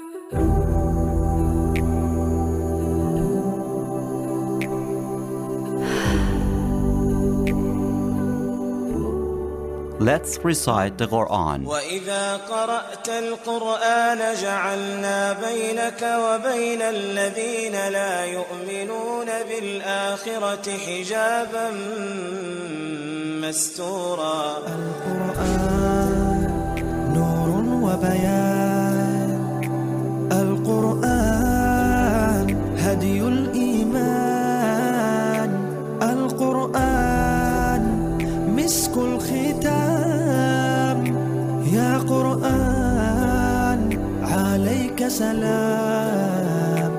Let's recite the Quran. وَإِذَا قَرَأْتَ الْقُرْآنَ جَعَلْنَا بَيْنَكَ وَبَيْنَ الَّذِينَ لَا يُؤْمِنُونَ بِالْآخِرَةِ حِجَابًا مَسْتُورًا. القرآن نور وبيان، القرآن هدي الإيمان، القرآن مسك الختام، يا قرآن عليك سلام.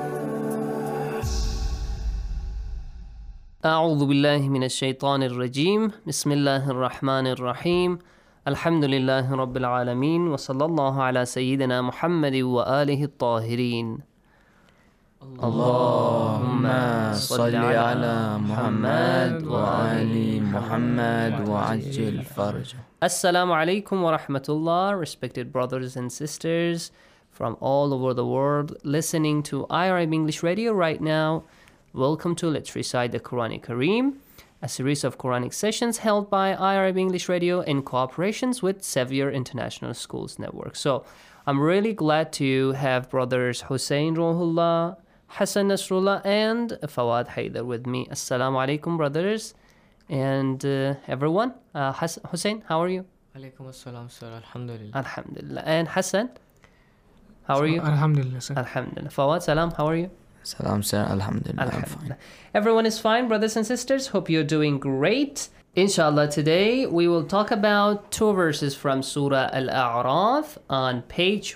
أعوذ بالله من الشيطان الرجيم. بسم الله الرحمن الرحيم. الحمد لله رب العالمين، وصلى الله على سيدنا محمد وآله الطاهرين. اللهم صل على محمد وآل محمد وعجل فرجه. Assalamu alaikum wa rahmatullah, respected brothers and sisters from all over the world listening to IRIB English Radio right now. Welcome to Let's Recite the Quran Kareem, a series of Quranic sessions held by IRIB English Radio in cooperations with Sevier International Schools Network. So I'm really glad to have brothers Hussein Rohullah, Hassan Nasrullah, and Fawad Haidar with me. Assalamu alaikum, brothers and everyone. Hussein, how are you? Alaikum assalam, sir. Alhamdulillah. Alhamdulillah. And Hassan, how are you? Alhamdulillah, sir. Alhamdulillah. Fawad, salam, how are you? Salam, sir. Alhamdulillah. I'm fine. Everyone is fine, brothers and sisters. Hope you're doing great. Inshallah, today we will talk about two verses from Surah Al-A'raf on page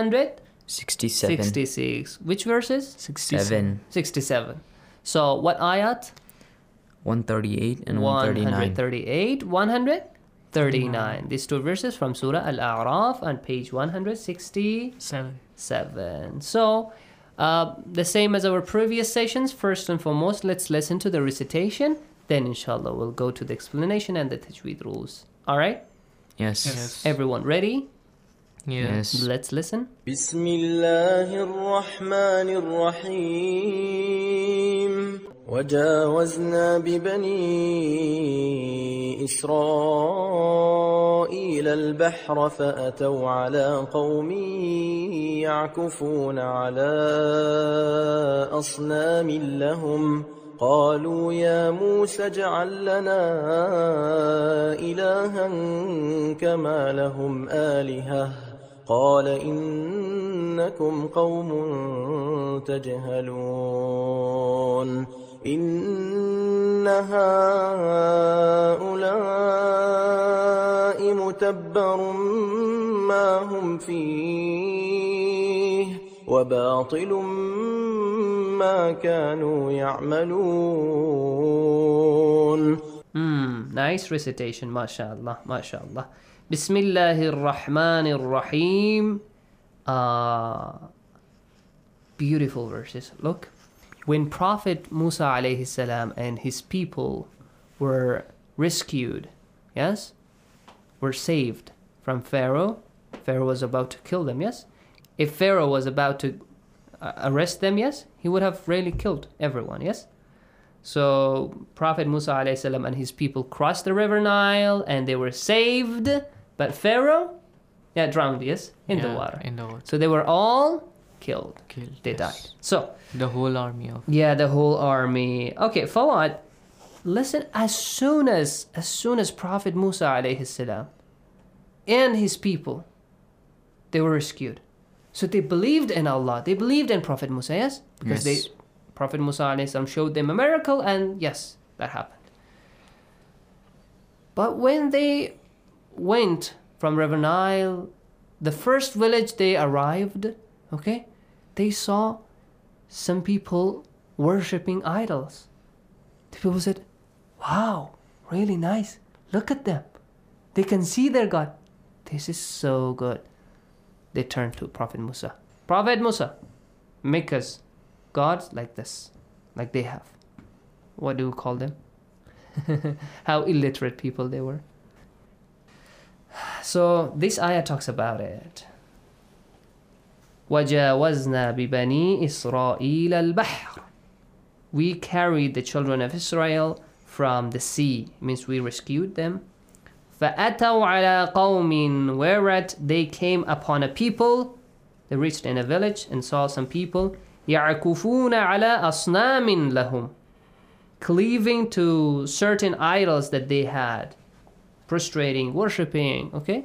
166. Which verses? 67. So, what ayat? 138 and 139. 139. These two verses from Surah Al-A'raf on page 167. So, the same as our previous sessions, first and foremost, let's listen to the recitation. Then, inshallah, we'll go to the explanation and the tajweed rules. All right? Yes. Everyone ready? Yes. Let's listen. بسم الله الرحمن الرحيم. وجاوزنا ببني إسرائيل البحر فأتوا على قوم يعكفون على أصنام لهم قالوا يا موسى اجعل لنا إلها كما لهم آلهة قال إنكم قوم تجهلون إن هؤلاء متبر ما هم فيه وباطل ما كانوا يعملون. Nice recitation, mashallah, mashallah. Bismillahir Rahmanir Rahim. Beautiful verses. Look, when Prophet Musa alayhi salam and his people were rescued, yes, were saved from Pharaoh. Pharaoh was about to kill them, yes. If Pharaoh was about to arrest them, yes, he would have really killed everyone, yes. So Prophet Musa alayhi salam and his people crossed the river Nile and they were saved. But Pharaoh, drowned, yes, in the water. So they were all killed. They died. So the whole army of the whole army. Okay, Fawad, listen. As soon as Prophet Musa alayhi salam and his people, they were rescued. So they believed in Allah. They believed in Prophet Musa, yes, because Prophet Musa alayhi salam showed them a miracle, and yes, that happened. But when they went from River Nile, the first village they arrived, okay, they saw some people worshipping idols. The people said, wow, really nice. Look at them. They can see their God. This is so good. They turned to Prophet Musa. Prophet Musa, make us gods like this, like they have. What do you call them? How illiterate people they were. So this ayah talks about it. وَجَاوَزْنَا بِبَنِي إِسْرَائِيلَ الْبَحْرِ. We carried the children of Israel from the sea. It means we rescued them. فَأَتَوْا عَلَىٰ قَوْمٍ, whereat they came upon a people. They reached in a village and saw some people. يَعْكُفُونَ عَلَىٰ أَصْنَامٍ لَهُمْ, cleaving to certain idols that they had, prostrating, worshipping. Okay.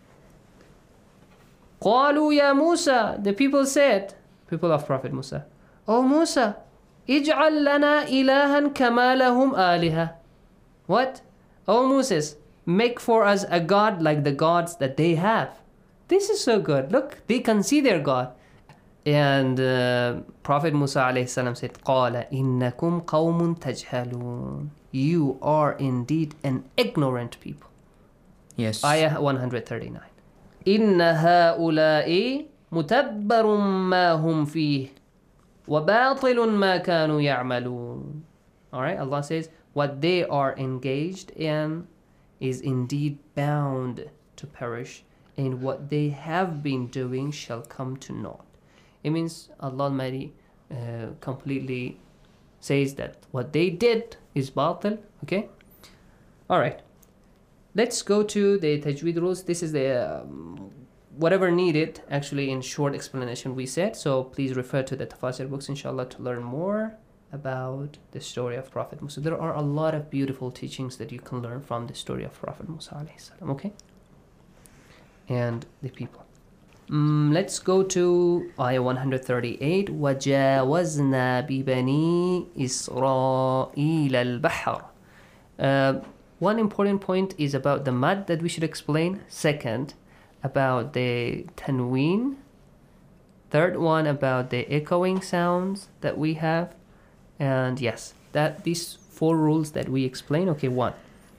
قَالُوا يَا مُوسَى, the people said, people of Prophet Musa, "O Musa, اجعل لنا إلها كما لهم آلهة." What? O Moses, make for us a god like the gods that they have. This is so good. Look, they can see their God. And Prophet Musa alayhi salam said, قَالَ إِنَّكُمْ قَوْمٌ تَجْهَلُونَ. You are indeed an ignorant people. Yes. Ayah 139. إِنَّ هَؤُلَاءِ مُتَبَّرٌ مَا هُمْ فِيهِ وَبَاطِلٌ مَا كَانُوا يَعْمَلُونَ. Alright, Allah says, what they are engaged in is indeed bound to perish, and what they have been doing shall come to naught. It means Allah Almighty completely says that what they did is batil. Okay? Alright. Let's go to the Tajweed rules. This is the whatever needed, actually, in short explanation we said. So please refer to the Tafasir books, inshallah, to learn more about the story of Prophet Musa. There are a lot of beautiful teachings that you can learn from the story of Prophet Musa alayhi salam. Okay? And the people. Let's go to Ayah 138. وَجَاوَزْنَا بِبَنِي إِسْرَائِيلَ الْبَحْرِ. One important point is about the mad that we should explain. Second, about the tanween. Third one, about the echoing sounds that we have. And yes, that these 4 rules that we explain. Okay, 1.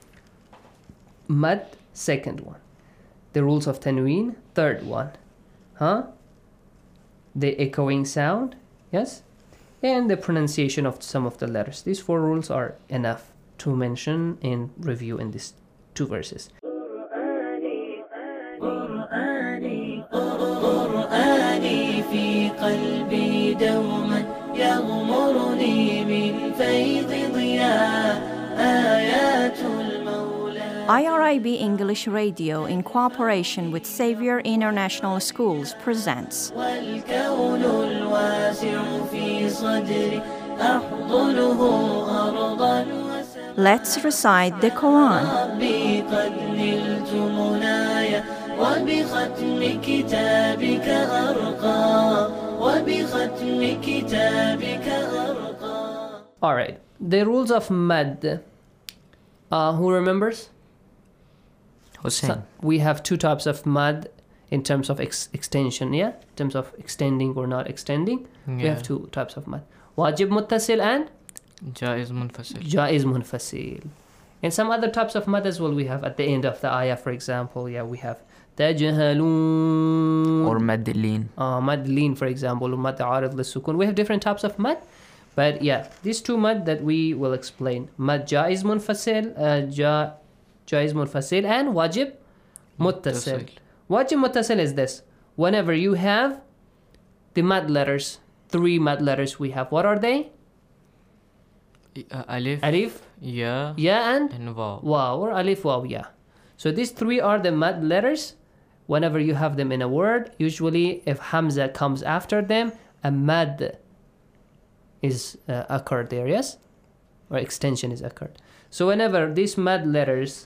Mad, second one. The rules of tanween, third one. The echoing sound, yes? And the pronunciation of some of the letters. These 4 rules are enough to mention and review in these 2 verses. IRIB English Radio, in cooperation with Xavier International Schools, presents Let's Recite the Quran. Alright, the rules of mad. Who remembers? Hussein. So we have 2 types of mad in terms of extension, yeah? In terms of extending or not extending. Yeah. We have 2 types of mad. Wajib muttasil and Jaiz munfasil. Jaiz munfasil. And some other types of mad as well we have at the end of the ayah, for example. Yeah, we have tajhalun. Or mad leen. Mad leen, for example. Mad arid lisukun. We have different types of mad. But yeah, these 2 mad that we will explain. Mad jaiz munfasil, jaiz munfasil, and wajib muttasil. Wajib muttasil is this. Whenever you have the mad letters, 3 mad letters we have. What are they? Alif, ya, and waw. Waw, or alif, waw, ya. So these 3 are the mad letters. Whenever you have them in a word, usually if hamza comes after them, a mad is occurred there, yes? Or extension is occurred. So whenever these mad letters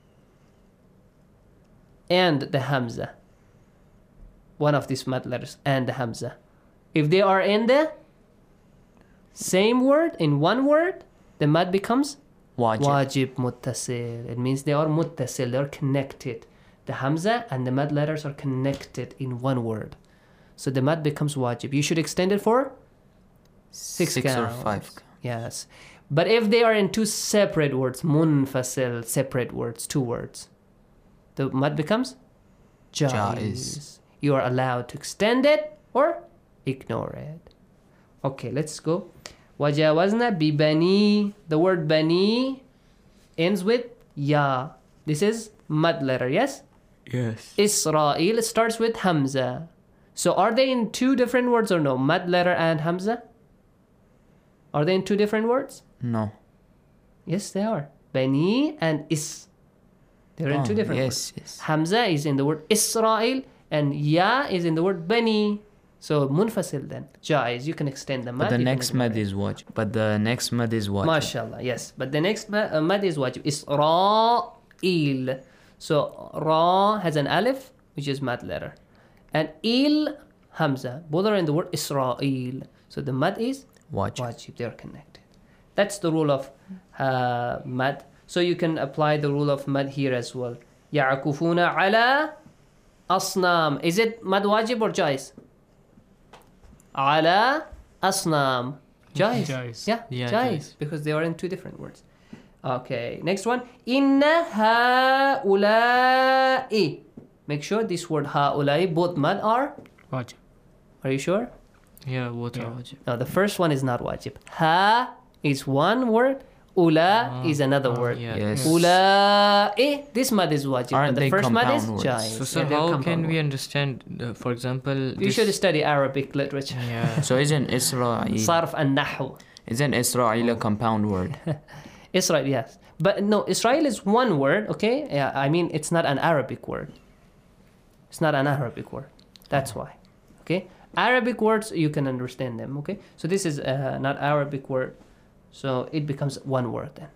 and the hamza, one of these mad letters and the hamza, if they are in the same word, in one word, the mad becomes wajib muttasil. It means they are muttasil, they are connected. The hamza and the mad letters are connected in one word. So the mad becomes wajib. You should extend it for 6 or 5. Yes. But if they are in 2 separate words, munfasil, separate words, 2 words, the mad becomes jaiz. You are allowed to extend it or ignore it. Okay, let's go. Wajawazna bi bani. The word bani ends with ya. This is mad letter, yes? Yes. Israel starts with hamza. So are they in two different words or no? Mad letter and Hamza? Are they in two different words? No. Yes, they are. Bani and Is. They're in two different words. Yes. Hamza is in the word Israel and Ya is in the word Bani. So munfasil then. Jaiz. You can extend the mad. But the you can next ignore mad it. is wajib. But the next mad is wajib. MashaAllah, yes. But the next mad is wajib. Israel. So Ra has an alif, which is mad letter. And Il, Hamza. Both are in the word Israel. So the mad is Wajib. wajib. They are connected. That's the rule of mad. So you can apply the rule of mad here as well. يعكفون على أصنام. Is it mad wajib or jais? على أصنام. Jais. Jais. Yeah, Yeah, jais. jais. Because they are in two different words. Okay, next one. إن هؤلاء. Make sure this word هؤلاء, both mad are. Wajib. Are you sure? Yeah, what Yeah. are wajib? No, the first one is not wajib. Ha is one word. Ula is another word. Yeah. Yes. Ula, this mad is wajib. Aren't but the they first mad is compound words? jais. So Yeah, they're how compound can we words. understand, for example, You this- should study Arabic literature. Yeah. So isn't Israel Sarf and Nahu. a compound word? Israel, yes. But no, Israel is one word, okay? Yeah, I mean, it's not an Arabic word. It's not an Arabic word. That's why. Okay? Arabic words, you can understand them, okay? So this is not Arabic word. So it becomes one word then.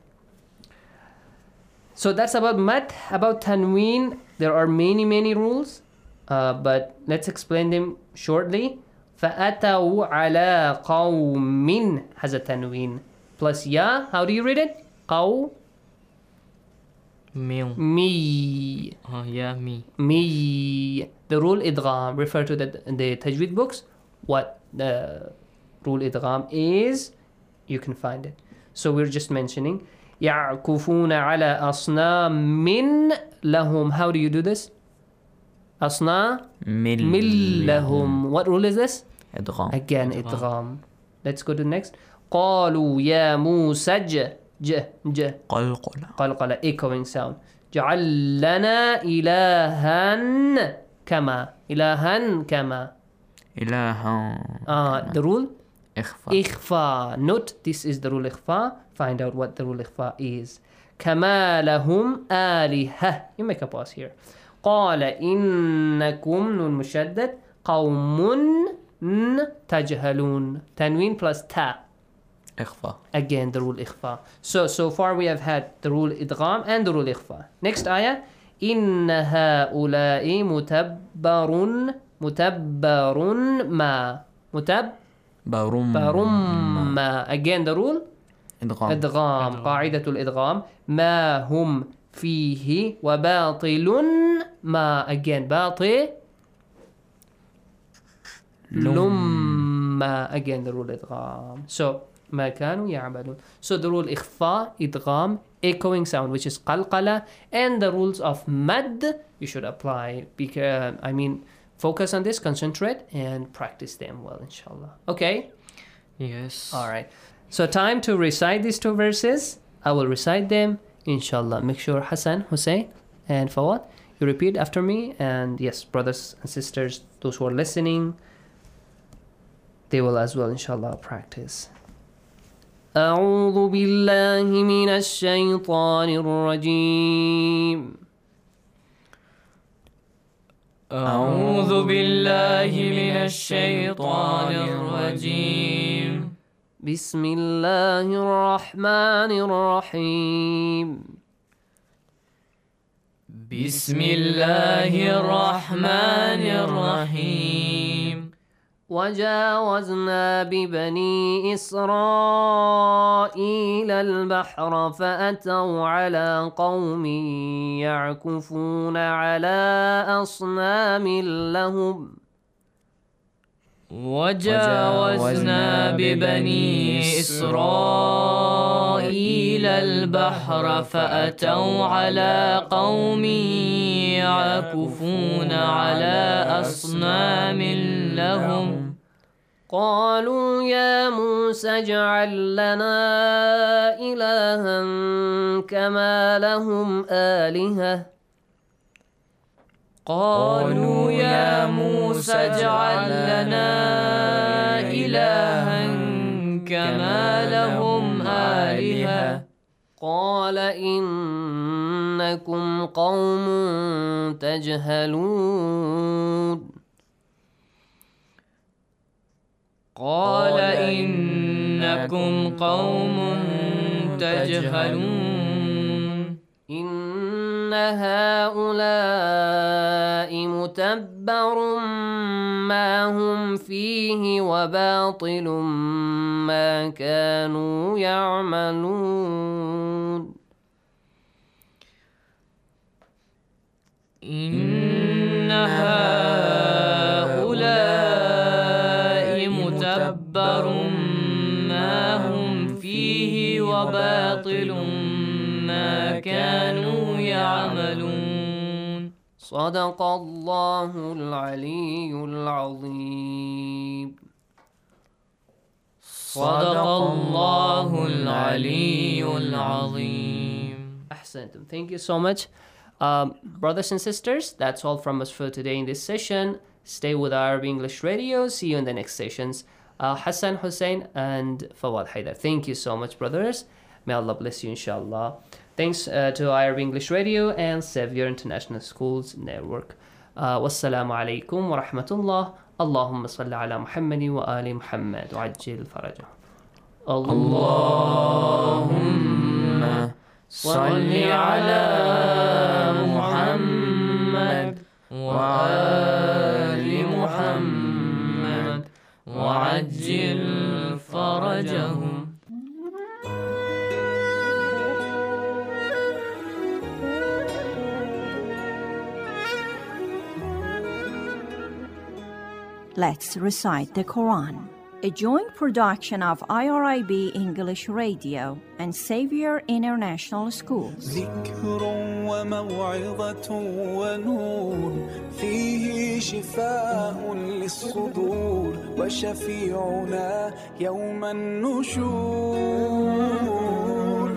So that's about mad. About tanween, there are many rules, but let's explain them shortly. فَأَتَوْا عَلَىٰ قَوْمٍ has a tanween. Plus ya, how do you read it? قَوْ Mew. me. Yeah, me. Me. The rule idgham. Refer to the tajweed books. What the rule idgham is, you can find it. So we're just mentioning. يعكفون على أصنام لهم. How do you do this? أصنام لهم. What rule is this? Idgham. Again, idgham. Let's go to the next. قالوا يا موسى ج قلقلة. قلقلة, echoing sound. جعل لنا إلها كما. إلها كما. إلها. The rule? إخفاء. إخفاء. Note, this is the rule إخفاء. Find out what the rule إخفاء is. كما لهم آلهة. You make a pause here. قال إنكم نون مشدد قوم تجهلون. Tanween plus ta. إخفاء. Again, the rule إخفاء. So far we have had the rule إدغام and the rule إخفاء. Next ayah. إن هؤلاء متبر ما. متبر ما. Again, the rule إدغام. إدغام. قاعدة الإدغام. ما هم فيه وباطل ما. Again, باطل لما. Again, the rule إدغام. So ما كانوا يعملون. So the rule إخفاء, إدغام, echoing sound, which is قلقلة, and the rules of mad you should apply. Because focus on this, concentrate, and practice them well, inshallah. Okay. Yes. All right. So time to recite these two verses. I will recite them, inshallah. Make sure Hassan, Hussein, and Fawad, you repeat after me. And yes, brothers and sisters, those who are listening, they will as well, inshallah, practice. أعوذ بالله من الشيطان الرجيم. أعوذ بالله من الشيطان الرجيم. بسم الله الرحمن الرحيم. بسم الله الرحمن الرحيم. وجاوزنا ببني إسرائيل البحر فأتوا على قوم يعكفون على أصنام لهم. وجاوزنا ببني إسرائيل البحر فأتوا على قوم يعكفون على أصنام لهم. قالوا يا موسى اجعل لنا إلها كما لهم آلهة. قالوا يا موسى اجعل لنا إلها كما لهم آلهة قال إنكم قوم تجهلون قال إنكم قوم تجهلون إن هؤلاء متبر ما هم فيه وباطل ما كانوا يعملون إن هؤلاء متبر ما هم فيه وباطل ما كانوا يعملون صدق الله العلي العظيم صدق الله العلي العظيم. Ahsantum. Thank you so much. Brothers and sisters, that's all from us for today in this session. Stay with Arabic English Radio. See you in the next sessions. Hassan Hussein and Fawad Haidar. Thank you so much, brothers. May Allah bless you, inshallah. Thanks to Arabic English Radio and Savior International Schools Network. Wassalamu alaikum wa rahmatullah. Allahumma salli ala Muhammadin wa ali Muhammad wa ajil farajah. اللهم صل على محمد وآل محمد وعجل فرجهم. Let's recite the Quran. A joint production of IRIB English Radio and Savior International Schools. ذكر وموعظة ونور فيه شفاء للصدور وشفيعنا يوم النشور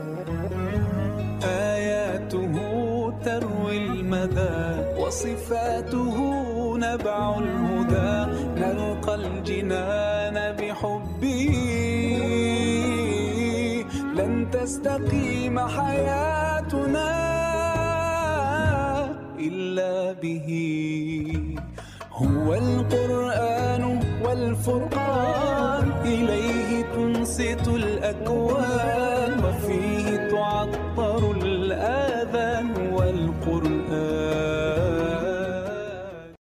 آياته تروي المدى وصفاته نبع الهدى نلقى الجنان بحبه لن تستقيم حياتنا إلا به هو القرآن والفرقان إليه تنصت الأكوان وفيه تعطر